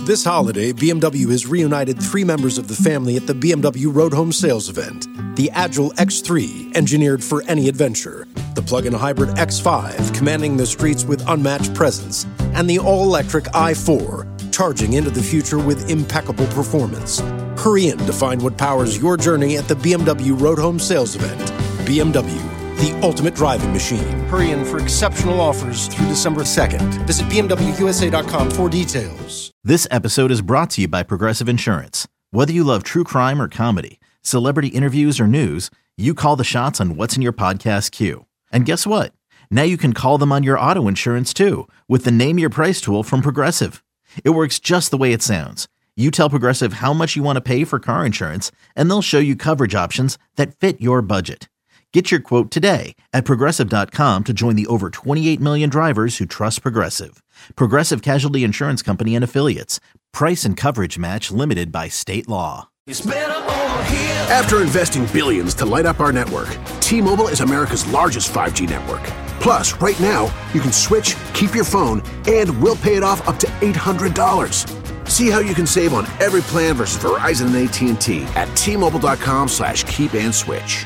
This holiday, BMW has reunited 3 members of the family at the BMW Road Home Sales event. The Agile X3, engineered for any adventure. The plug-in hybrid X5, commanding the streets with unmatched presence. And the all-electric i4, charging into the future with impeccable performance. Hurry in to find what powers your journey at the BMW Road Home Sales event. BMW, the ultimate driving machine. Hurry in for exceptional offers through December 2nd. Visit BMWUSA.com for details. This episode is brought to you by Progressive Insurance. Whether you love true crime or comedy, celebrity interviews or news, you call the shots on what's in your podcast queue. And guess what? Now you can call them on your auto insurance too with the Name Your Price tool from Progressive. It works just the way it sounds. You tell Progressive how much you want to pay for car insurance, and they'll show you coverage options that fit your budget. Get your quote today at Progressive.com to join the over 28 million drivers who trust Progressive. Progressive Casualty Insurance Company and Affiliates. Price and coverage match limited by state law. After investing billions to light up our network, T-Mobile is America's largest 5G network. Plus, right now, you can switch, keep your phone, and we'll pay it off up to $800. See how you can save on every plan versus Verizon and AT&T at T-Mobile.com/keep-and-switch.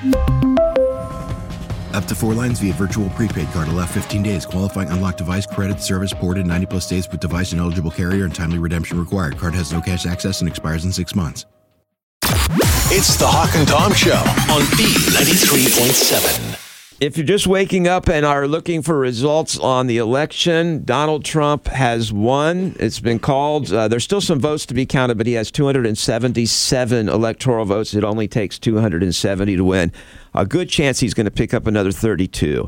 Up to 4 lines via virtual prepaid card. Allow 15 days. Qualifying unlocked device credit service ported 90-plus days with device and eligible carrier and timely redemption required. Card has no cash access and expires in 6 months. It's the Hawk and Tom Show on B93.7. If you're just waking up and are looking for results on the election, Donald Trump has won. It's been called. There's still some votes to be counted, but he has 277 electoral votes. It only takes 270 to win. A good chance he's going to pick up another 32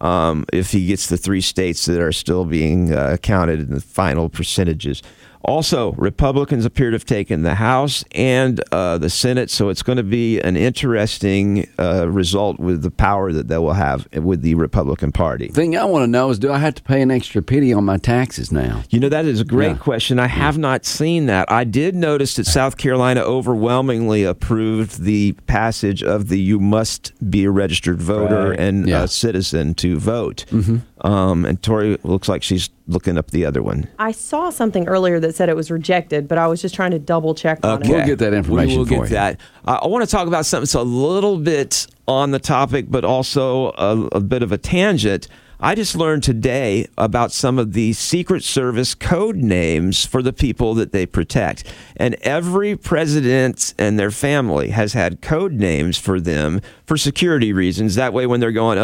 if he gets the 3 states that are still being counted in the final percentages. Also, Republicans appear to have taken the House and the Senate, so it's going to be an interesting result with the power that they will have with the Republican Party. The thing I want to know is, do I have to pay an extra penny on my taxes now? You know, that is a great question. I have not seen that. I did notice that South Carolina overwhelmingly approved the passage of the you must be a registered voter and a citizen to vote. And Tori looks like she's looking up the other one. I saw something earlier that said it was rejected, but I was just trying to double check on it. We'll get that information We will for get you. that. I want to talk about something that's a little bit on the topic, but also a bit of a tangent. I just learned today about some of the Secret Service code names for the people that they protect. And every president and their family has had code names for them for security reasons. That way, when they're going,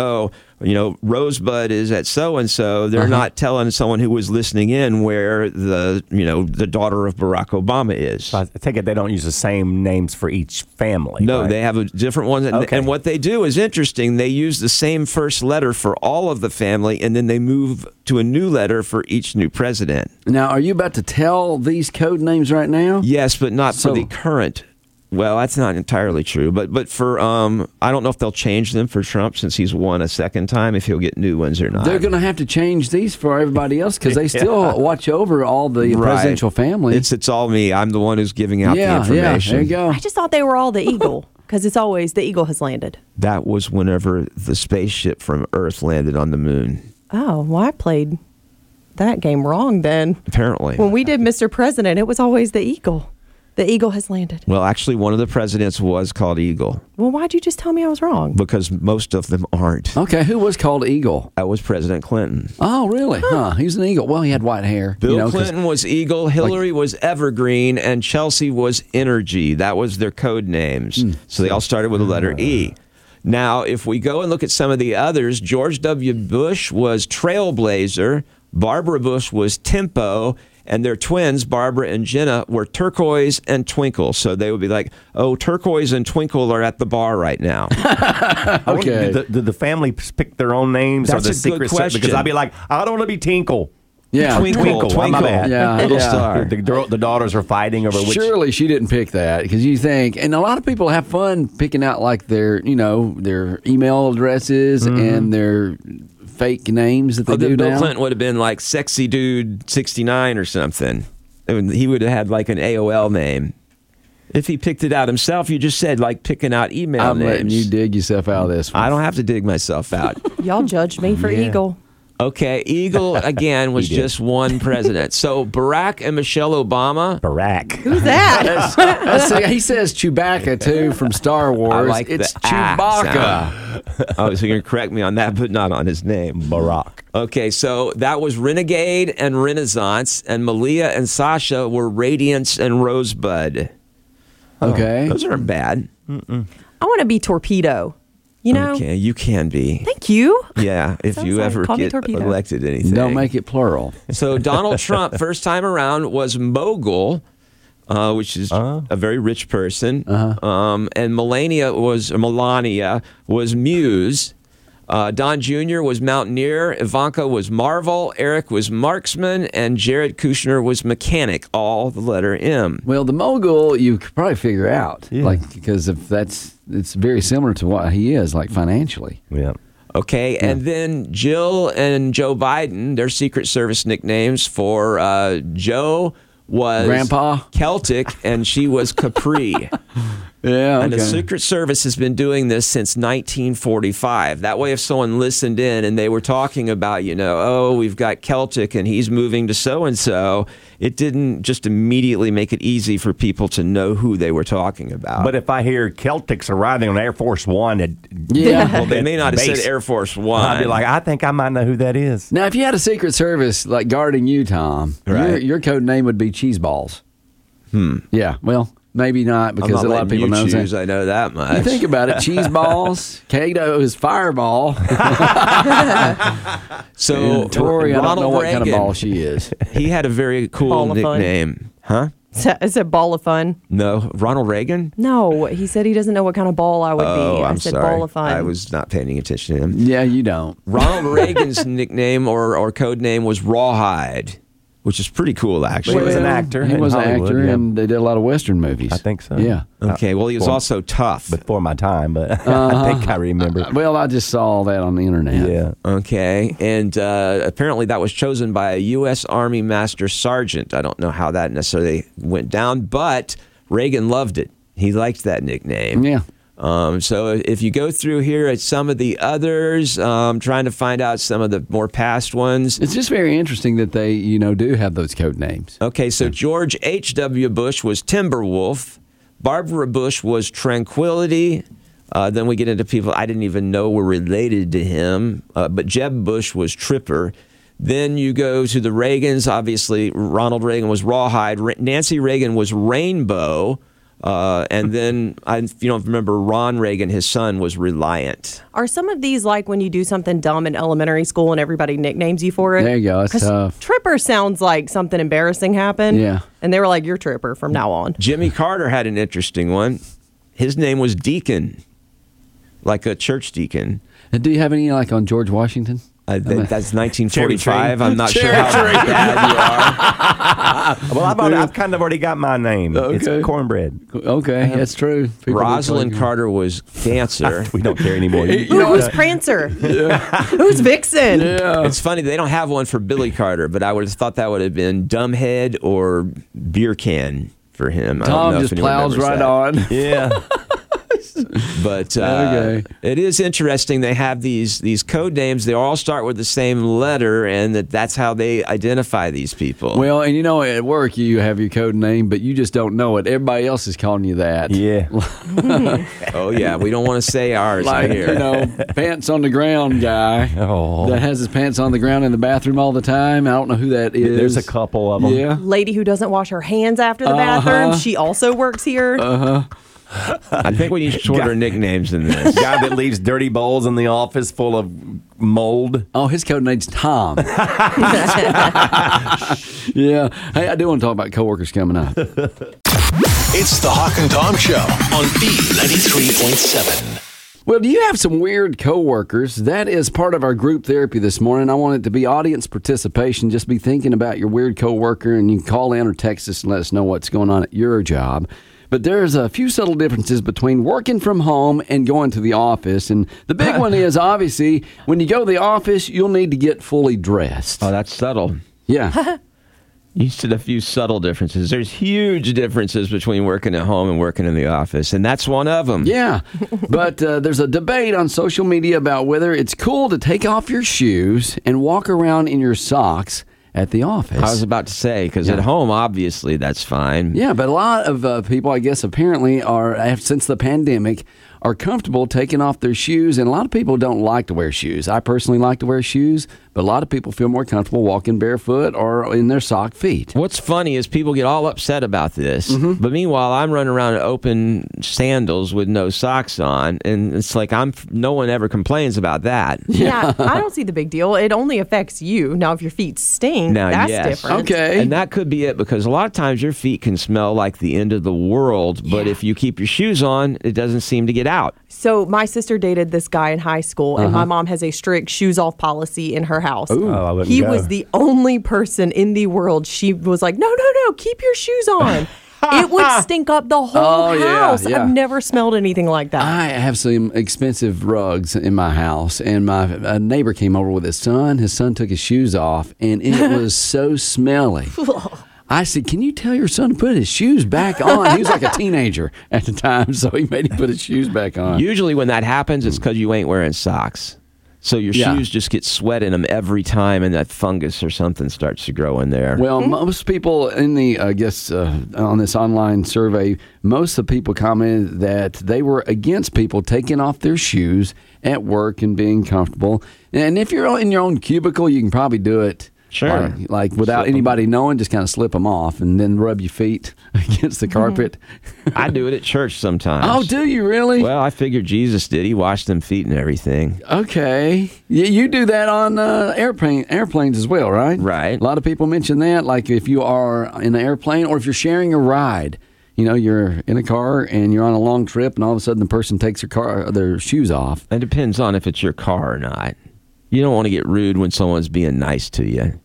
Rosebud is at so-and-so, they're not telling someone who was listening in where the daughter of Barack Obama is. So I take it they don't use the same names for each family. No, right? they have a different one. Okay. And what they do is interesting. They use the same first letter for all of the family, and then they move to a new letter for each new president. Now, are you about to tell these code names right now? Yes, but not for the current. Well, that's not entirely true, but for I don't know if they'll change them for Trump since he's won a second time, if he'll get new ones or not. They're going to have to change these for everybody else because they still watch over all the presidential family. It's all me. I'm the one who's giving out the information. Yeah, there you go. I just thought they were all the Eagle because it's always the Eagle has landed. That was whenever the spaceship from Earth landed on the moon. Oh, well, I played that game wrong then. Apparently. When we did Mr. President, it was always the Eagle. The Eagle has landed. Well, actually, one of the presidents was called Eagle. Well, why'd you just tell me I was wrong? Because most of them aren't. Okay, who was called Eagle? That was President Clinton. Oh, really? Huh. He was an Eagle. Well, he had white hair. Bill Clinton was Eagle, Hillary was Evergreen, and Chelsea was Energy. That was their code names. So they all started with the letter E. Now, if we go and look at some of the others, George W. Bush was Trailblazer, Barbara Bush was Tempo, and their twins, Barbara and Jenna, were Turquoise and Twinkle. So they would be like, oh, Turquoise and Twinkle are at the bar right now. Okay. Did the family pick their own names? That's or the a good secret question. Because I'd be like, I don't want to be Tinkle. Yeah, Twinkle. My bad. Yeah, Little star. The daughters are fighting over which. Surely she didn't pick that because you think, and a lot of people have fun picking out like their email addresses and their fake names that they do Bill now. Clinton would have been like Sexy Dude 69 or something. He would have had like an AOL name. If he picked it out himself, you just said like picking out email I'm names. letting you dig yourself out of this one. I don't have to dig myself out. Y'all judged me for Eagle. Okay, Eagle, again, was just one president. So Barack and Michelle Obama. Barack. Who's that? He says Chewbacca, too, from Star Wars. I like it's the Chewbacca. Oh, so you're going to correct me on that, but not on his name. Barack. Okay, so that was Renegade and Renaissance, and Malia and Sasha were Radiance and Rosebud. Okay. Those aren't bad. I want to be Torpedo. You know? Okay, you can be. Thank you. Yeah, if Sounds you like ever call me get Torpedo. elected anything. Don't make it plural. So Donald Trump, first time around, was Mogul, which is a very rich person. And Melania was Muse. Don Jr. was Mountaineer. Ivanka was Marvel. Eric was Marksman. And Jared Kushner was Mechanic, all the letter M. Well, the mogul you could probably figure out, because if it's very similar to what he is, like financially. Yeah. Okay, and then Jill and Joe Biden, their Secret Service nicknames for Joe was Grandpa Celtic, and she was Capri. Yeah, And the Secret Service has been doing this since 1945. That way, if someone listened in and they were talking about, we've got Celtic and he's moving to so-and-so, it didn't just immediately make it easy for people to know who they were talking about. But if I hear Celtics arriving on Air Force One, well, they may not have said Air Force One. I'd be like, I think I might know who that is. Now, if you had a Secret Service like guarding you, Tom, your code name would be Cheeseballs. Yeah, well, maybe not, because a lot of people know that. I know that much. You think about it, Cheeseballs. Kato is Fireball. So Tori, I don't know what kind of Reagan, ball she is. He had a very cool Ball of fun. nickname. Huh? Is it Ball of Fun? No, Ronald Reagan? No, he said he doesn't know what kind of ball I would be. I said sorry. Ball of Fun. I was not paying attention to him. Yeah, you don't. Ronald Reagan's nickname or code name was Rawhide, which is pretty cool, actually. He was an actor. He in was an Hollywood, actor, yeah. and they did a lot of Western movies. I think so. Yeah. Okay, well, he was also tough. Before my time, but I think I remember. Well, I just saw that on the internet. Yeah. Okay, and apparently that was chosen by a U.S. Army Master Sergeant. I don't know how that necessarily went down, but Reagan loved it. He liked that nickname. Yeah. So if you go through here at some of the others, trying to find out some of the more past ones. It's just very interesting that they, do have those code names. Okay, so George H.W. Bush was Timberwolf. Barbara Bush was Tranquility. Then we get into people I didn't even know were related to him. But Jeb Bush was Tripper. Then you go to the Reagans. Obviously, Ronald Reagan was Rawhide. Nancy Reagan was Rainbow. And then, if you don't remember, Ron Reagan, his son, was Reliant. Are some of these like when you do something dumb in elementary school and everybody nicknames you for it? There you go. It's tough. Tripper sounds like something embarrassing happened. Yeah. And they were like, you're Tripper from now on. Jimmy Carter had an interesting one. His name was Deacon, like a church deacon. And do you have any on George Washington? That's 1945. I'm not sure how bad you are. Well, I've kind of already got my name. Okay. It's Cornbread. Okay, that's true. People Rosalind Carter was Dancer. We don't care anymore. Who's Prancer? Who's Vixen? Yeah. It's funny, they don't have one for Billy Carter, but I would have thought that would have been Dumbhead or Beer Can for him. I don't Tom know if just anyone plows remembers right that. on. Yeah. But Okay. it is interesting. They have these code names. They all start with the same letter, and that's how they identify these people. Well, and at work you have your code name, but you just don't know it. Everybody else is calling you that. Yeah. Oh, yeah. We don't want to say ours Like, here. pants on the ground guy that has his pants on the ground in the bathroom all the time. I don't know who that is. There's a couple of them. Yeah. Lady who doesn't wash her hands after the bathroom. She also works here. I think we need shorter nicknames than this. Guy that leaves dirty bowls in the office full of mold. Oh, his code name's Tom. Yeah. Hey, I do want to talk about coworkers coming up. It's the Hawk and Tom Show on B93.7. Well, do you have some weird coworkers? That is part of our group therapy this morning. I want it to be audience participation. Just be thinking about your weird coworker, and you can call in or text us and let us know what's going on at your job. But there's a few subtle differences between working from home and going to the office. And the big one is, obviously, when you go to the office, you'll need to get fully dressed. Oh, that's subtle. Yeah. You said a few subtle differences. There's huge differences between working at home and working in the office, and that's one of them. Yeah, but there's a debate on social media about whether it's cool to take off your shoes and walk around in your socks at the office. I was about to say, because at home, obviously, that's fine. Yeah, but a lot of people, I guess, apparently since the pandemic, are comfortable taking off their shoes, and a lot of people don't like to wear shoes. I personally like to wear shoes, but a lot of people feel more comfortable walking barefoot or in their sock feet. What's funny is people get all upset about this, but meanwhile, I'm running around in open sandals with no socks on, and it's like no one ever complains about that. Yeah, I don't see the big deal. It only affects you. Now, if your feet stink, Now, that's yes. different. Okay. And that could be it, because a lot of times your feet can smell like the end of the world, but if you keep your shoes on, it doesn't seem to get out. So my sister dated this guy in high school, and my mom has a strict shoes off policy in her house. Oh, I wouldn't He go. was the only person in the world. She was like, no, keep your shoes on. It would stink up the whole house. yeah. I've never smelled anything like that. I have some expensive rugs in my house, and my neighbor came over with his son. His son took his shoes off, and it was so smelly. I said, can you tell your son to put his shoes back on? He was like a teenager at the time, so he made him put his shoes back on. Usually when that happens, it's because you ain't wearing socks. So your shoes just get sweat in them every time, and that fungus or something starts to grow in there. Well, most people in the, on this online survey, most of the people commented that they were against people taking off their shoes at work and being comfortable. And if you're in your own cubicle, you can probably do it. Sure. Like without anybody knowing, just kind of slip them off and then rub your feet against the carpet. I do it at church sometimes. Oh, do you really? Well, I figured Jesus did. He washed them feet and everything. Okay. You do that on airplanes as well, right? Right. A lot of people mention that, like if you are in an airplane or if you're sharing a ride. You know, you're in a car and you're on a long trip and all of a sudden the person takes their shoes off. It depends on if it's your car or not. You don't want to get rude when someone's being nice to you.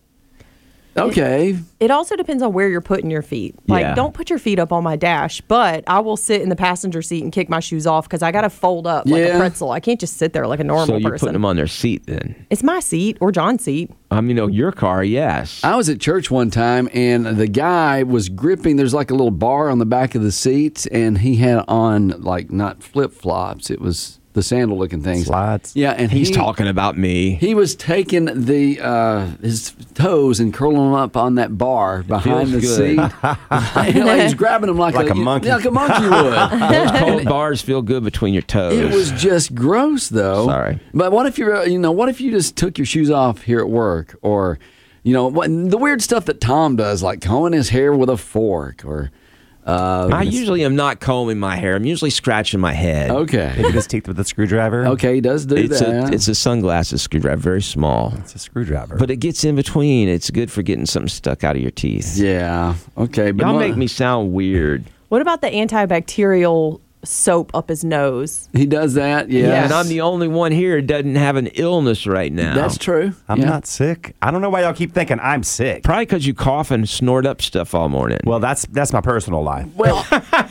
Okay. It also depends on where you're putting your feet. Like, don't put your feet up on my dash, but I will sit in the passenger seat and kick my shoes off because I got to fold up like a pretzel. I can't just sit there like a normal person. So you're putting them on their seat then? It's my seat or John's seat. Your car, yes. I was at church one time and the guy was gripping, there's like a little bar on the back of the seat, and he had on like not flip-flops, it was the sandal-looking things. Slides. Yeah, and he's talking about me. He was taking his toes and curling them up on that bar behind the seat. Like he's grabbing them like a monkey. Like a monkey would. Those cold bars feel good between your toes. It was just gross, though. Sorry. But what if what if you just took your shoes off here at work, or the weird stuff that Tom does, like combing his hair with a fork, or. I usually am not combing my hair. I'm usually scratching my head. Okay. Maybe his teeth with a screwdriver. Okay, he does do that. It's a sunglasses screwdriver, very small. It's a screwdriver. But it gets in between. It's good for getting something stuck out of your teeth. Yeah. Okay. But Y'all make me sound weird. What about the antibacterial soap up his nose? He does that, yes. Yeah, and I'm the only one here who doesn't have an illness right now. That's true. I'm not sick. I don't know why y'all keep thinking I'm sick. Probably because you cough and snort up stuff all morning. Well, that's my personal life. Well,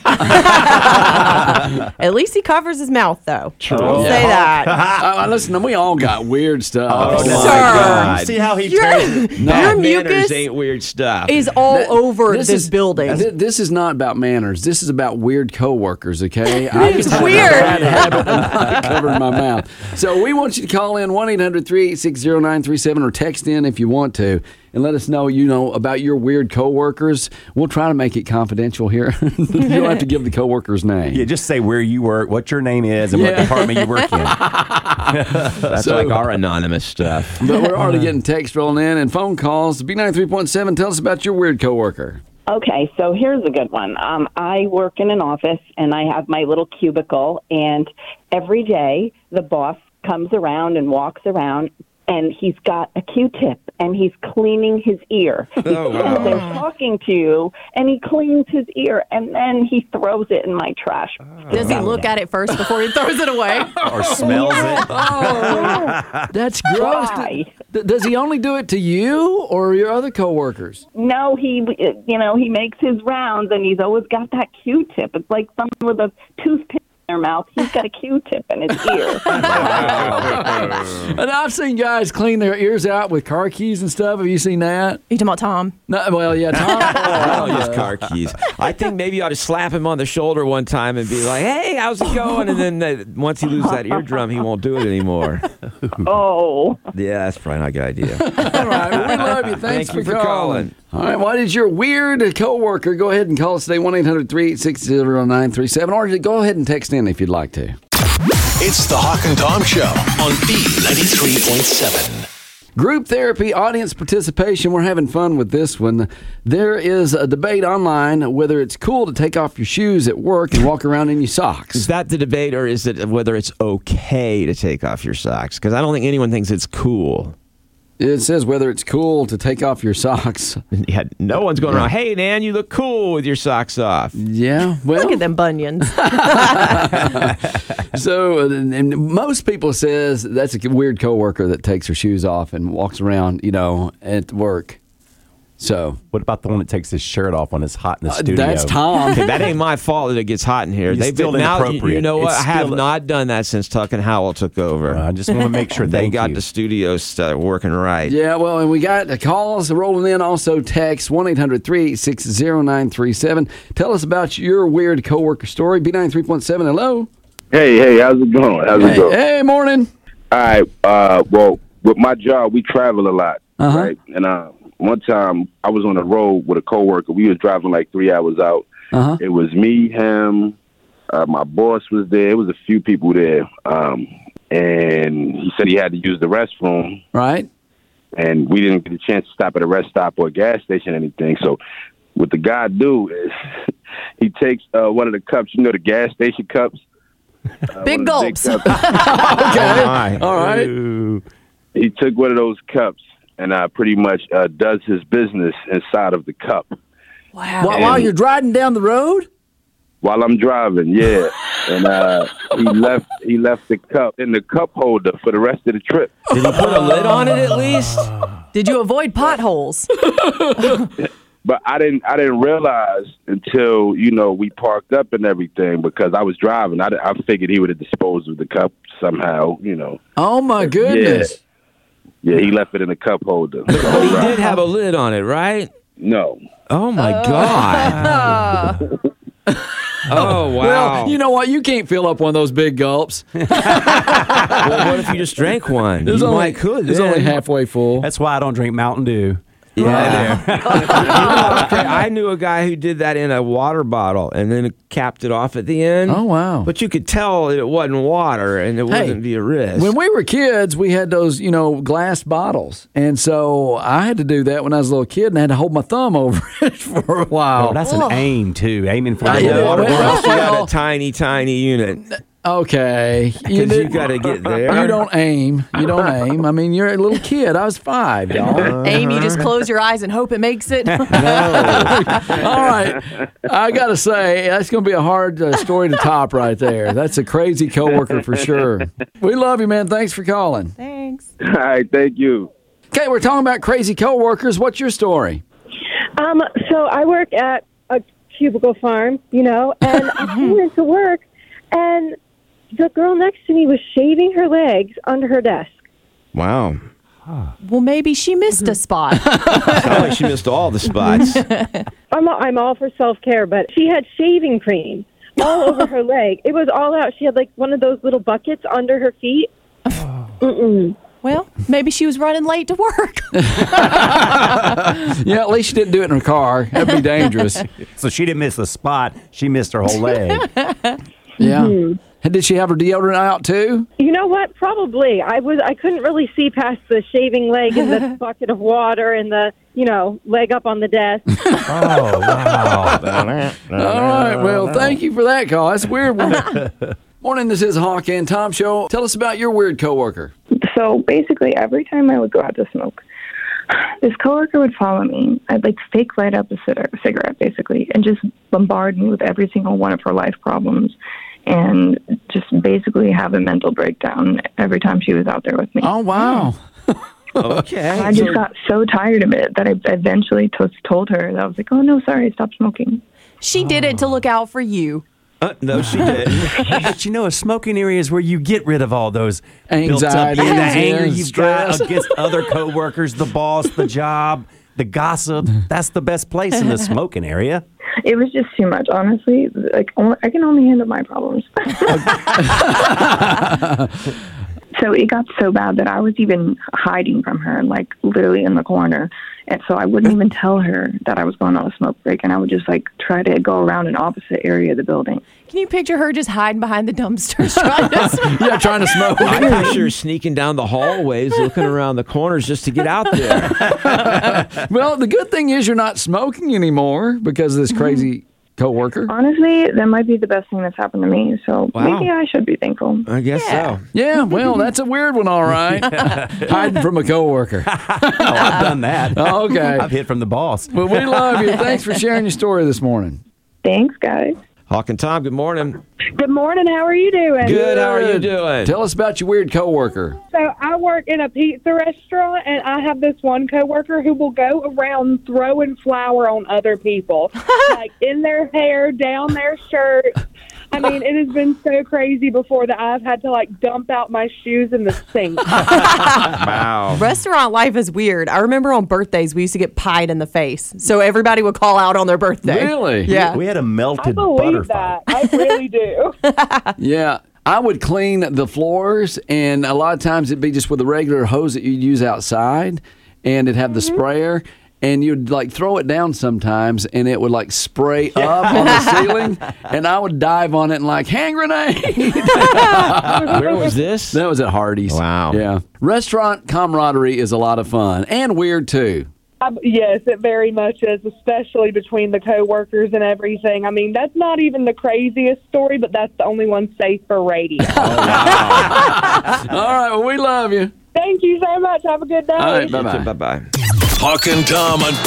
at least he covers his mouth, though. True. Don't say that. listen, we all got weird stuff. Oh, Sir. my God. You see how he Your turns? your Manners mucus ain't weird stuff. is all over this building. This is not about manners. This is about weird coworkers, okay? I just have Weird. a bad habit of not covering my mouth. So we want you to call in 1-800-386-0937 or text in if you want to and let us know, about your weird coworkers. We'll try to make it confidential here. You don't have to give the coworker's name. Yeah, just say where you work, what your name is, and what department you work in. That's like our anonymous stuff. But we're already getting text rolling in and phone calls. B93.7, tell us about your weird coworker. Okay, so here's a good one. I work in an office, and I have my little cubicle, and every day the boss comes around and walks around, and he's got a Q-tip, and he's cleaning his ear. Oh, wow. So they're talking to you, and he cleans his ear, and then he throws it in my trash. Does he look at it first before he throws it away? Or smells it. Oh, that's gross. Why? Does he only do it to you or your other coworkers? No, he makes his rounds, and he's always got that Q-tip. It's like someone with a toothpick their mouth. He's got a Q-tip in his ear. And I've seen guys clean their ears out with car keys and stuff. Have you seen that? You talking about Tom? No, well, yeah, Tom. Oh, just car keys. I think maybe you ought to slap him on the shoulder one time and be like, "Hey, how's it going?" And then once he loses that eardrum, he won't do it anymore. Oh. Yeah, that's probably not a good idea. All right, well, we love you. Thanks Thank you for for calling. All right, what is your weird coworker? Go ahead and call us today, 1-800-386-0937, or go ahead and text in if you'd like to. It's the Hawk and Tom Show on B93.7. Group therapy, audience participation. We're having fun with this one. There is a debate online whether it's cool to take off your shoes at work and walk around in your socks. Is that the debate, or is it whether it's okay to take off your socks? Because I don't think anyone thinks it's cool. It says whether it's cool to take off your socks. Yeah, no one's going around, "Hey, Nan, you look cool with your socks off." Yeah, well. Look at them bunions. So, and most people says that's a weird coworker that takes her shoes off and walks around, at work. So, what about the one that takes his shirt off when it's hot in the studio? That's Tom. Okay, that ain't my fault that it gets hot in here. It's still inappropriate. You know what? It's I have still- not done that since Tuck and Howell took over. I just want to make sure they thank got you. the studio working right. Yeah, well, and we got the calls rolling in, also text 1-800-386-0937. Tell us about your weird coworker story. B93.7, hello. Hey, how's it going? Hey, morning. All right, well, with my job, we travel a lot, right? And one time, I was on the road with a coworker. We was driving like 3 hours out. It was me, him, my boss was there. It was a few people there. And he said he had to use the restroom. Right. And we didn't get a chance to stop at a rest stop or a gas station or anything. So what the guy do is he takes one of the cups, the gas station cups. Big gulps. Okay. All right. He took one of those cups and pretty much does his business inside of the cup. Wow. While you're driving down the road? While I'm driving, yeah. And he left the cup in the cup holder for the rest of the trip. Did he put a lid on it at least? Did you avoid potholes? But I didn't realize until, we parked up and everything because I was driving. I figured he would have disposed of the cup somehow, Oh, my goodness. Yeah, he left it in the cup holder. But he did have a lid on it, right? No. Oh, my God. Oh, wow. Well, you know what? You can't fill up one of those big gulps. Well, what if you just drank one? It's You only, might could. It's only halfway full. That's why I don't drink Mountain Dew. Yeah. I knew a guy who did that in a water bottle and then capped it off at the end. Oh, wow. But you could tell it wasn't water and it wouldn't be a risk. When we were kids, we had those, glass bottles. And so I had to do that when I was a little kid and I had to hold my thumb over it for a while. Oh, that's an aim, too. Aiming for the Yeah, water. you got a tiny, tiny unit. Okay. Because you got to get there. You don't aim. I mean, you're a little kid. I was 5, y'all. Aim, you just close your eyes and hope it makes it. All right. I got to say, that's going to be a hard story to top right there. That's a crazy coworker for sure. We love you, man. Thanks for calling. Thanks. All right, thank you. Okay, we're talking about crazy coworkers. What's your story? So I work at a cubicle farm, and I came into work, and the girl next to me was shaving her legs under her desk. Wow. Well, maybe she missed a spot. Sounds like she missed all the spots. I'm all for self-care, but she had shaving cream all over her leg. It was all out. She had like one of those little buckets under her feet. Well, maybe she was running late to work. Yeah, at least she didn't do it in her car. That'd be dangerous. So she didn't miss the spot. She missed her whole leg. Yeah. And did she have her deodorant out too? You know what? Probably. I couldn't really see past the shaving leg and the bucket of water and the, leg up on the desk. Oh, wow. All right. Well, thank you for that call. That's a weird one. Morning, this is Hawk and Tom Show. Tell us about your weird coworker. So basically, every time I would go out to smoke, this coworker would follow me. I'd fake light up a cigarette, basically, and just bombard me with every single one of her life problems. And just basically have a mental breakdown every time she was out there with me. Oh, wow. Okay. And I just got so tired of it that I eventually told her that I was like, oh, no, sorry, stop smoking. She did it to look out for you. No, she didn't. But you know, a smoking area is where you get rid of all those anxiety, built up, the anger and you've got stress. against other coworkers, the boss, the job, the gossip. That's the best place in the smoking area. It was just too much, honestly. Like, I can only handle my problems. So it got so bad that I was even hiding from her, like literally in the corner. And so I wouldn't even tell her that I was going on a smoke break, and I would just like try to go around an opposite area of the building. Can you picture her just hiding behind the dumpsters trying to smoke? Yeah, trying to smoke. I picture her sneaking down the hallways, looking around the corners just to get out there. Well, the good thing is you're not smoking anymore because of this crazy coworker. Honestly, that might be the best thing that's happened to me. So Wow. maybe I should be thankful. I guess so. Yeah, well, that's a weird one, all right. Hiding from a coworker. I've done that. Okay. I've hid from the boss. Well, we love you. Thanks for sharing your story this morning. Thanks, guys. Hawk and Tom, good morning. Good morning. How are you doing? Good. How are you doing? Tell us about your weird coworker. So I work in a pizza restaurant, and I have this one coworker who will go around throwing flour on other people, like in their hair, down their shirt. I mean, it has been so crazy before that I've had to like dump out my shoes in the sink. Wow. Restaurant life is weird. I remember on birthdays we used to get pied in the face, so everybody would call out on their birthday. Really? Yeah. We had a melted I butter believe fight. that. I really do. Yeah. I would clean the floors, and a lot of times it'd be just with a regular hose that you'd use outside, and it'd have the sprayer. And you'd like throw it down sometimes, and it would like spray up on the ceiling, and I would dive on it and like hand grenade. Where was this? That was at Hardee's. Wow. Yeah. Restaurant camaraderie is a lot of fun and weird too. Yes, it very much is, especially between the coworkers and everything. I mean, that's not even the craziest story, but that's the only one safe for radio. All right. Well, we love you. Thank you so much. Have a good day. All right. Bye-bye. Bye-bye. Hawk and Tom on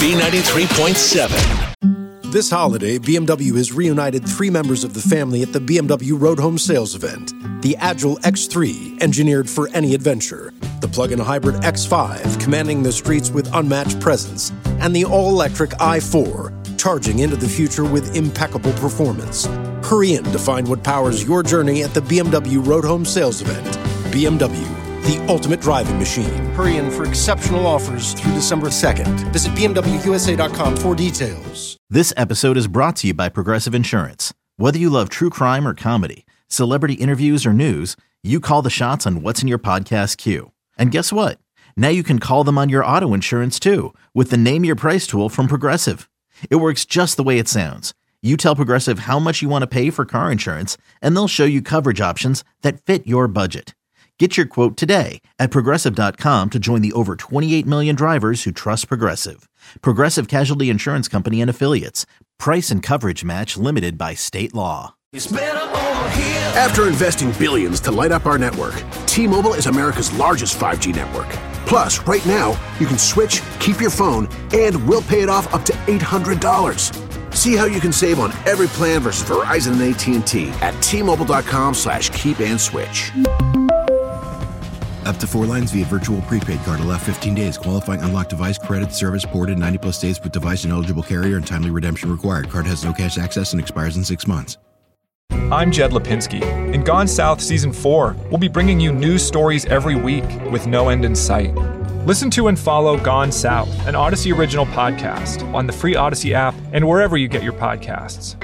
B93.7. This holiday, BMW has reunited 3 members of the family at the BMW Road Home Sales Event. The Agile X3, engineered for any adventure. The plug-in hybrid X5, commanding the streets with unmatched presence. And the all-electric i4, charging into the future with impeccable performance. Hurry in to find what powers your journey at the BMW Road Home Sales Event. BMW, the ultimate driving machine. Hurry in for exceptional offers through December 2nd. Visit BMWUSA.com for details. This episode is brought to you by Progressive Insurance. Whether you love true crime or comedy, celebrity interviews or news, you call the shots on what's in your podcast queue. And guess what? Now you can call them on your auto insurance too with the Name Your Price tool from Progressive. It works just the way it sounds. You tell Progressive how much you want to pay for car insurance, and they'll show you coverage options that fit your budget. Get your quote today at Progressive.com to join the over 28 million drivers who trust Progressive. Progressive Casualty Insurance Company and Affiliates. Price and coverage match limited by state law. After investing billions to light up our network, T-Mobile is America's largest 5G network. Plus, right now, you can switch, keep your phone, and we'll pay it off up to $800. See how you can save on every plan versus Verizon and AT&T at T-Mobile.com/keep-and-switch. Up to 4 lines via virtual prepaid card. Allow 15 days. Qualifying unlocked device credit service ported 90-plus days with device and eligible carrier and timely redemption required. Card has no cash access and expires in 6 months. I'm Jed Lipinski. In Gone South Season 4, we'll be bringing you news stories every week with no end in sight. Listen to and follow Gone South, an Odyssey original podcast, on the free Odyssey app and wherever you get your podcasts.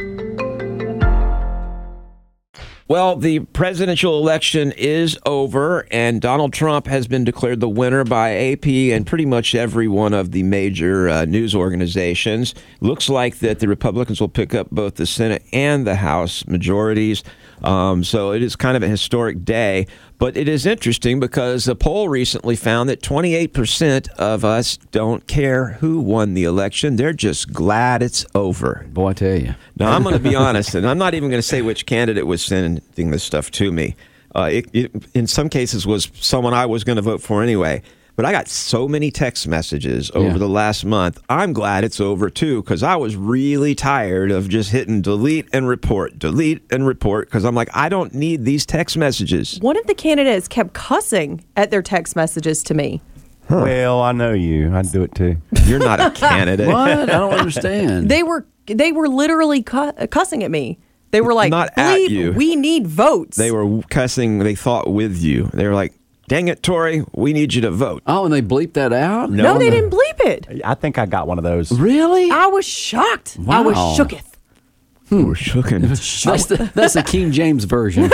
Well, the presidential election is over, and Donald Trump has been declared the winner by AP and pretty much every one of the major news organizations. Looks like that the Republicans will pick up both the Senate and the House majorities. So it is kind of a historic day. But it is interesting because a poll recently found that 28% of us don't care who won the election. They're just glad it's over. Boy, I tell you. Now, I'm going to be honest, and I'm not even going to say which candidate was sending this stuff to me. It in some cases was someone I was going to vote for anyway. But I got so many text messages over the last month. I'm glad it's over, too, because I was really tired of just hitting delete and report, because I'm like, I don't need these text messages. One of the candidates kept cussing at their text messages to me. Huh. Well, I know you. I'd do it, too. You're not a candidate. What? I don't understand. They were literally cussing at me. They were like, not at you. We need votes. They were cussing, they thought with you. They were like, dang it, Tori, we need you to vote. Oh, and they bleeped that out? No, they didn't bleep it. I think I got one of those. Really? I was shocked. Wow. I was shooketh. We're shooken. That's the King James version.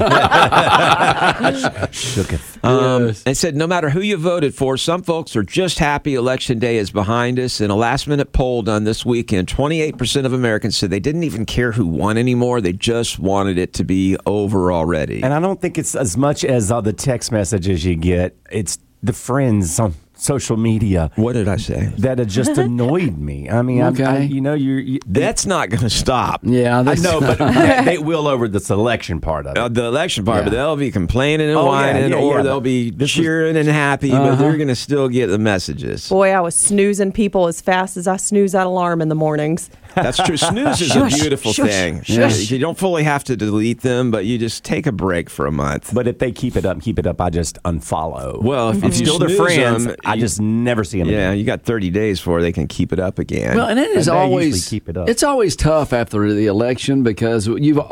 Shooketh. They said no matter who you voted for, some folks are just happy Election Day is behind us. In a last-minute poll done this weekend, 28% of Americans said they didn't even care who won anymore. They just wanted it to be over already. And I don't think it's as much as the text messages you get. It's the friends on social media. What did I say? That it just annoyed me. I mean, Okay. That's not going to stop. Yeah, I know, but they will over the selection part of it. The election part, but they'll be complaining and Oh, yeah, whining, yeah, or yeah, they'll but be cheering and happy, but they're going to still get the messages. Boy, I was snoozing people as fast as I snooze that alarm in the mornings. That's true. Snooze is a beautiful thing. You don't fully have to delete them, but you just take a break for a month. But if they keep it up, I just unfollow. Well, if I'm you still their snooze friends, them, I just never see them again. Yeah, you got 30 days before they can keep it up again. Well, and it is And they always usually keep it up. It's always tough after the election because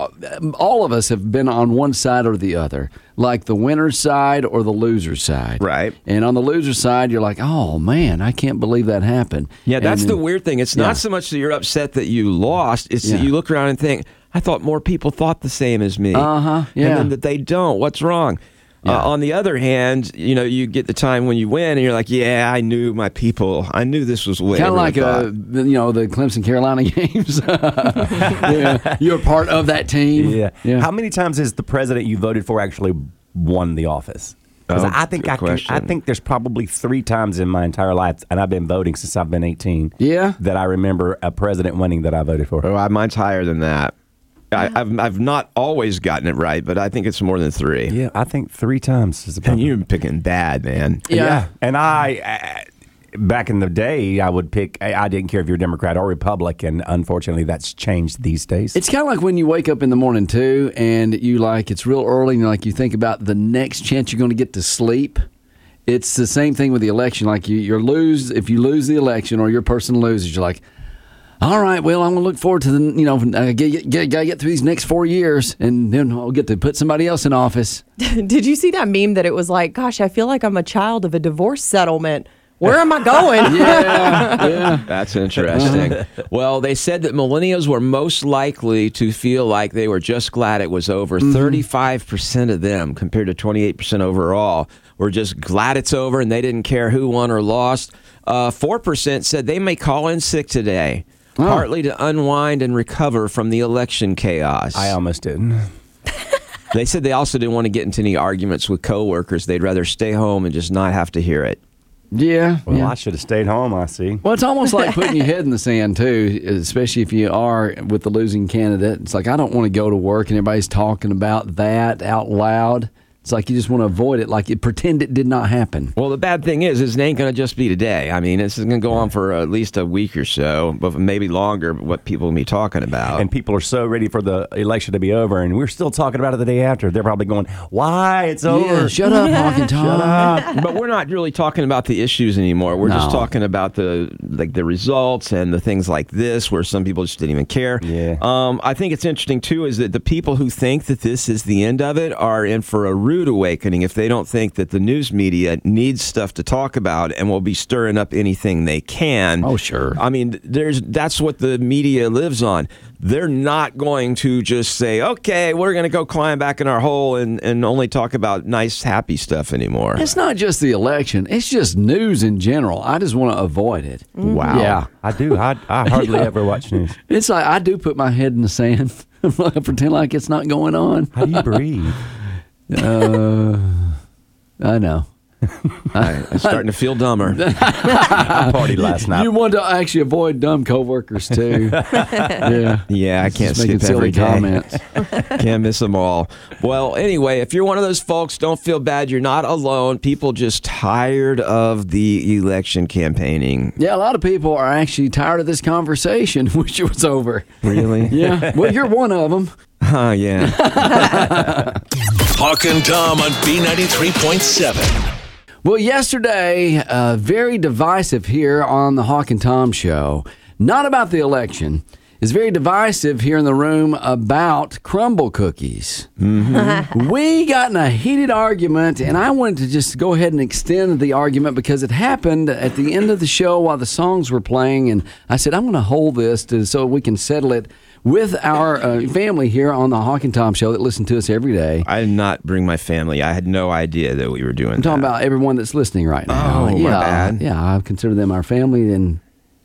all of us have been on one side or the other, like the winner's side or the loser's side. Right. And on the loser's side, you're like, oh man, I can't believe that happened. Yeah, that's the weird thing. It's not so much that you're upset that you lost, it's that you look around and think, I thought more people thought the same as me. Yeah. And then that they don't. What's wrong? Yeah. On the other hand, you get the time when you win, and you're like, "Yeah, I knew my people. I knew this was way." Kind of like the Clemson Carolina games. Yeah, you're part of that team. Yeah. How many times has the president you voted for actually won the office? Because I think there's probably 3 times in my entire life, and I've been voting since I've been 18. Yeah, that I remember a president winning that I voted for. Oh, mine's higher than that. I've not always gotten it right, but I think it's more than 3. Yeah, I think 3 times is about. And you're picking bad, man. Yeah. And I back in the day, I would pick. I didn't care if you're Democrat or Republican. Unfortunately, that's changed these days. It's kind of like when you wake up in the morning too, and it's real early, and you think about the next chance you're going to get to sleep. It's the same thing with the election. Like if you lose the election or your person loses, you're like, all right, well, I'm going to look forward to gotta get through these next 4 years, and then I'll get to put somebody else in office. Did you see that meme that it was like, gosh, I feel like I'm a child of a divorce settlement. Where am I going? Yeah. That's interesting. Well, they said that millennials were most likely to feel like they were just glad it was over. 35% of them, compared to 28% overall, were just glad it's over and they didn't care who won or lost. 4% said they may call in sick today, partly to unwind and recover from the election chaos. I almost didn't. They said they also didn't want to get into any arguments with coworkers. They'd rather stay home and just not have to hear it. Yeah. Well, I should have stayed home, I see. Well, it's almost like putting your head in the sand, too, especially if you are with the losing candidate. It's like, I don't want to go to work and everybody's talking about that out loud. It's like you just want to avoid it, pretend it did not happen. Well, the bad thing is it ain't going to just be today. I mean, this is going to go on for at least a week or so, but maybe longer, what people will be talking about. And people are so ready for the election to be over, and we're still talking about it the day after. They're probably going, why? It's over. Yeah, shut up, Hawk and Tom. Shut up. But we're not really talking about the issues anymore. We're just talking about the results and the things like this, where some people just didn't even care. Yeah. I think it's interesting, too, is that the people who think that this is the end of it are in for a rude awakening if they don't think that the news media needs stuff to talk about and will be stirring up anything they can. Oh, sure. I mean, that's what the media lives on. They're not going to just say, okay, we're going to go climb back in our hole and only talk about nice, happy stuff anymore. It's not just the election. It's just news in general. I just want to avoid it. Wow. Yeah. I do. I hardly ever watch news. It's like I do put my head in the sand. I pretend like it's not going on. How do you breathe? I know. I'm starting to feel dumber. I partied last night. You want to actually avoid dumb coworkers too. Yeah, I can't skip every day. Comments. Can't miss them all. Well, anyway, if you're one of those folks, don't feel bad. You're not alone. People just tired of the election campaigning. Yeah, a lot of people are actually tired of this conversation. Wish it was over. Really? Yeah. Well, you're one of them. Yeah. Hawk and Tom on B93.7. Well, yesterday, very divisive here on the Hawk and Tom show. Not about the election. is very divisive here in the room about crumble cookies. We got in a heated argument, and I wanted to just go ahead and extend the argument because it happened at the end of the show while the songs were playing, and I said, I'm going to hold this so we can settle it with our family here on the Hawk and Tom Show that listen to us every day. I did not bring my family. I had no idea that we were doing I'm talking about everyone that's listening right now. Oh, my bad. Yeah, I consider them our family, and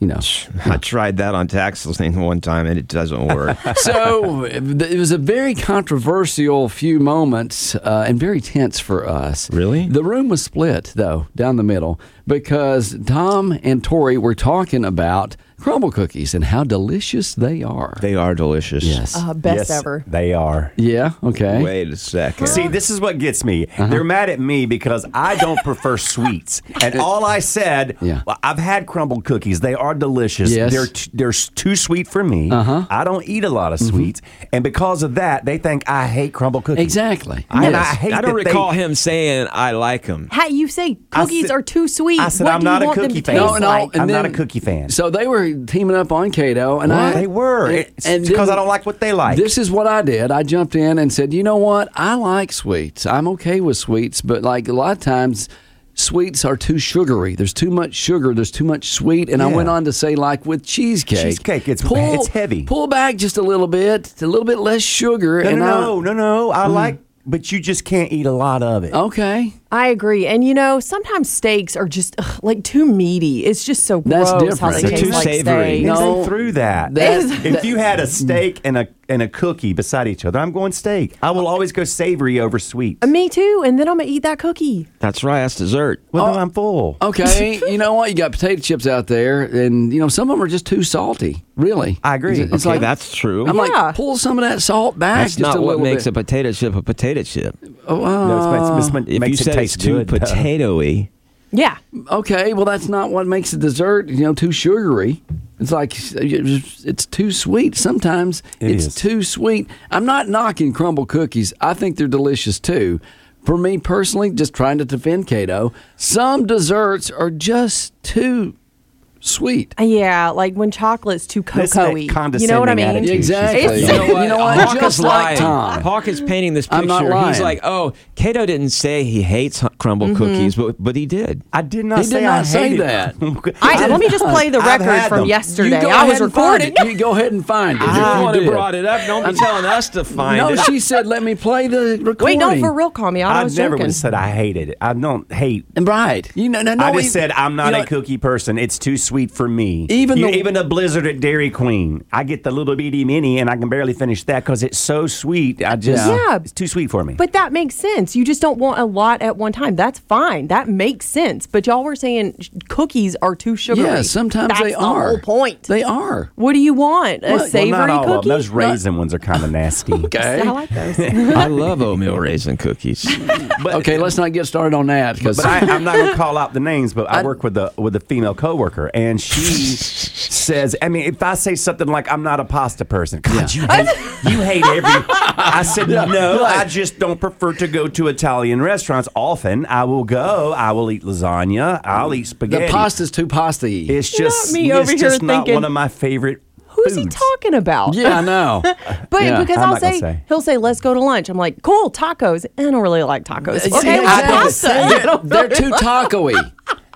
I tried that on tax listening one time, and it doesn't work. So it was a very controversial few moments and very tense for us. Really? The room was split, though, down the middle, because Tom and Tori were talking about crumble cookies and how delicious they are. They are delicious. Yes. Best ever. They are. Yeah, okay. Wait a second. See, this is what gets me. They're mad at me because I don't prefer sweets. And all I said, well, I've had crumble cookies. They are delicious. Yes. They're too sweet for me. I don't eat a lot of sweets. And because of that, they think I hate crumble cookies. Exactly. And I hate I don't recall him saying I like them. How you say cookies are too sweet? I said what I'm do not you a want them cookie to fan. taste like? I'm not a cookie fan. So they were teaming up on Cato, and they were. It's because I don't like what they like. This is what I did. I jumped in and said, you know what? I like sweets. I'm okay with sweets, but like a lot of times, sweets are too sugary. There's too much sugar. There's too much sweet. And I went on to say, like with cheesecake, it's heavy. Pull back just a little bit less sugar. No. I like, but you just can't eat a lot of it. Okay. I agree. And sometimes steaks are just like too meaty. It's just so gross. That's different. How they They're taste too like savory. steak. No, through that. If you had a steak and a cookie beside each other, I'm going steak. I will always go savory over sweet. Me too. And then I'm going to eat that cookie. That's right. That's dessert. Well, no, I'm full. Okay. You know what? You got potato chips out there, and some of them are just too salty. Really. I agree. It's like that's true. I'm like, pull some of that salt back. That's just not a what little makes bit. a potato chip a potato chip. It If makes you it said taste it's too good. potatoey. Yeah. Okay, well, that's not what makes a dessert, too sugary. It's like it's too sweet. Sometimes it's too sweet. I'm not knocking crumble cookies. I think they're delicious too. For me personally, just trying to defend Cato, some desserts are just too sweet. Yeah, like when chocolate's too cocoa-y. Condescending You know what I mean? attitude. Exactly. You know what? Hawk just like Tom. Hawk is painting this I'm not picture. lying. He's like, oh, Cato didn't say he hates crumble cookies, but he did. I did not He say did not I say hated that. Let me just play the I've record had from them. yesterday. You go I ahead was and find recording. it. You go ahead and find it. You're the You one who did. brought it up. Don't be telling us to find No, it. she said, let me play the recording. Wait, no, for real, call me out. I I was never would joking. have said I hated it. I don't hate. Right. I just said I'm not a cookie person. It's too sweet for me. Even a Blizzard at Dairy Queen, I get the little bitty mini, and I can barely finish that because it's so sweet. It's too sweet for me. But that makes sense. You just don't want a lot at one time. That's fine. That makes sense. But y'all were saying cookies are too sugary. Yeah, sometimes That's they the are. whole point. They are. What do you want? A savory not all cookie? of them. Those raisin ones are kind of nasty. Okay. I like those. I love oatmeal raisin cookies. Okay, let's not get started on that. But I'm not going to call out the names, but I work with a female coworker, and she says, I mean, if I say something like, I'm not a pasta person, God, you hate every... I said, no, I just don't prefer to go to Italian restaurants often. I will eat lasagna, I'll eat spaghetti. The pasta's too pasty. It's just, me over here just not thinking, one of my favorite Who's he foods. talking about? Yeah, I know. But Yeah. because I'm I'll not gonna say, say. he'll say, let's go to lunch. I'm like, cool, tacos. I don't really like tacos. Okay, let's Exactly. pasta. They're too taco-y.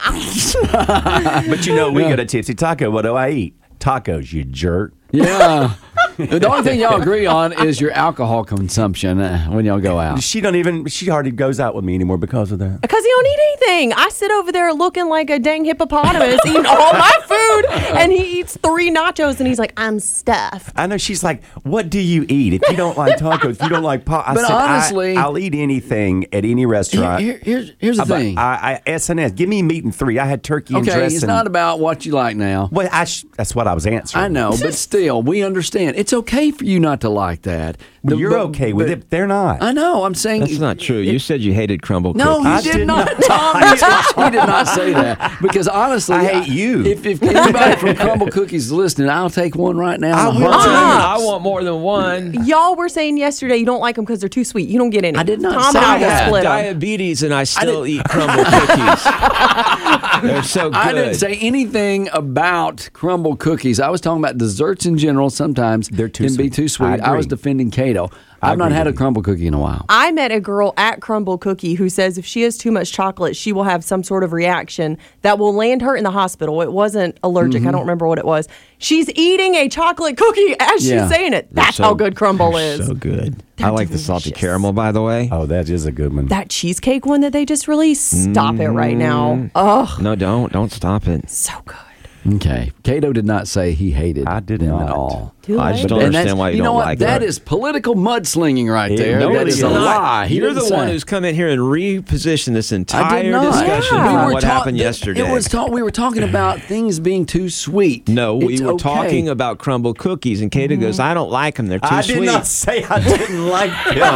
But we go to Tipsy Taco. What do I eat? Tacos, you jerk. Yeah. The only thing y'all agree on is your alcohol consumption when y'all go out. She hardly goes out with me anymore because of that. Because he don't eat anything. I sit over there looking like a dang hippopotamus eating all my food, and he eats 3 nachos, and he's like, I'm stuffed. I know. She's like, what do you eat? If you don't like tacos, if you don't like pasta. But honestly, I'll eat anything at any restaurant. Here's the thing. S&S, give me meat and 3. I had turkey and dressing. Okay, it's not about what you like now. Well, that's what I was answering. I know, but still, we understand. It's okay for you not to like that. You're okay with it. They're not. I know. I'm saying That's not true. You said you hated crumble cookies. No, you did not. Tom. We did not say that because honestly, I hate you. If anybody from Crumble Cookies is listening, I'll take one right now. I want more than one. Y'all were saying yesterday you don't like them because they're too sweet. You don't get any. I did not Tom say and I will that. split 'em. Diabetes, and I still eat Crumble cookies. They're so good. I didn't say anything about Crumble Cookies. I was talking about desserts in general. Sometimes They're too can be sweet. too sweet. I I was agree. defending Cato. I've not agree had a with you. Crumble Cookie in a while. I met a girl at Crumble Cookie who says if she has too much chocolate, she will have some sort of reaction that will land her in the hospital. It wasn't allergic. I don't remember what it was. She's eating a chocolate cookie as Yeah. she's saying it. That's how good Crumble is. So good. I like the salty caramel, by the way. Oh, that is a good one. That cheesecake one that they just released, stop it right now. Oh, No, don't stop it. so good. Okay. Cato did not say he hated I did them not. at all. I just late. don't And understand that's- why you know don't what? like That it. is political mudslinging right there. no, That it's is a not. lie. He You're didn't the one say. who's come in here and repositioned this I entire did not. discussion Yeah. from We what happened yesterday. We were talking about things being too sweet. No, we It's were okay. talking about Crumble Cookies, and Kato goes, I don't like them. They're too I sweet. did not say I didn't like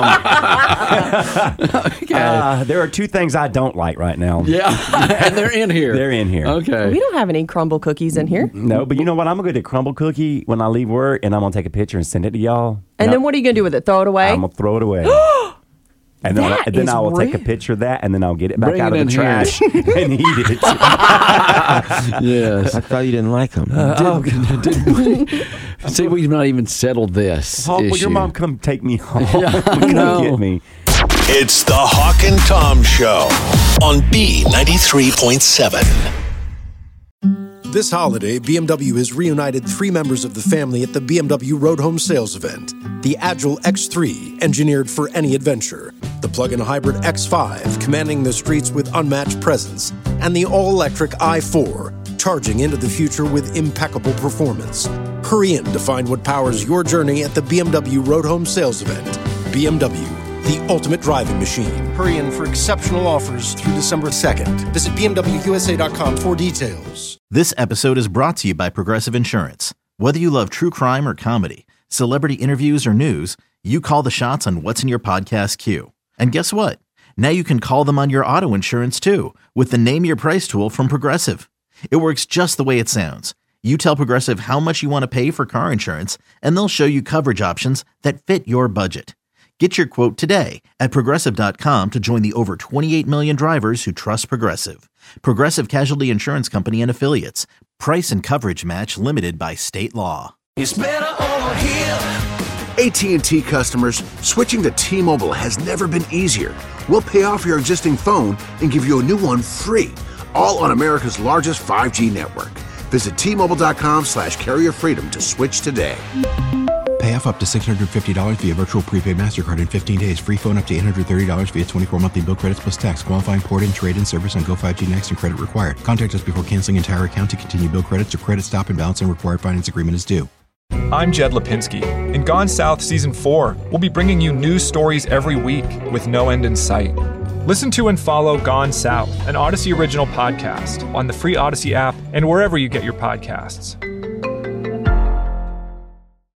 them. There are two things I don't like right now. Yeah, and they're in here. They're in here. Okay. We don't have any Crumble Cookies in here. No, but you know what? I'm going to get a Crumble Cookie when I leave work, and I'm going to take a picture and send it to y'all. And then what are you going to do with it? Throw it away? I'm going to throw it away. And then, That then is I will take a rude. picture of that, and then I'll get it back Bring out it of the in here. trash and eat it. Yes. I thought you didn't like them. See, we've not even settled this Hawk, will issue. your mom come take me home? I Come know. get me. It's the Hawk and Tom Show on B93.7. This holiday, BMW has reunited 3 members of the family at the BMW Road Home Sales Event. The Agile X3, engineered for any adventure. The plug-in hybrid X5, commanding the streets with unmatched presence. And the all-electric i4, charging into the future with impeccable performance. Hurry in to find what powers your journey at the BMW Road Home Sales Event. BMW, the ultimate driving machine. Hurry in for exceptional offers through December 2nd. Visit BMWUSA.com for details. This episode is brought to you by Progressive Insurance. Whether you love true crime or comedy, celebrity interviews or news, you call the shots on what's in your podcast queue. And guess what? Now you can call them on your auto insurance too with the Name Your Price tool from Progressive. It works just the way it sounds. You tell Progressive how much you want to pay for car insurance, and they'll show you coverage options that fit your budget. Get your quote today at Progressive.com to join the over 28 million drivers who trust Progressive. Progressive Casualty Insurance Company and Affiliates. Price and coverage match limited by state law. It's better over here. AT&T customers, switching to T-Mobile has never been easier. We'll pay off your existing phone and give you a new one free, all on America's largest 5G network. Visit T-Mobile.com/carrier freedom to switch today. Pay off up to $650 via virtual prepaid MasterCard in 15 days. Free phone up to $830 via 24 monthly bill credits plus tax. Qualifying port-in, trade-in service on Go5G Next and credit required. Contact us before canceling entire account to continue bill credits or credit stop and balance and required finance agreement is due. I'm Jed Lipinski. In Gone South Season 4, we'll be bringing you news stories every week with no end in sight. Listen to and follow Gone South, an Odyssey original podcast, on the free Odyssey app and wherever you get your podcasts.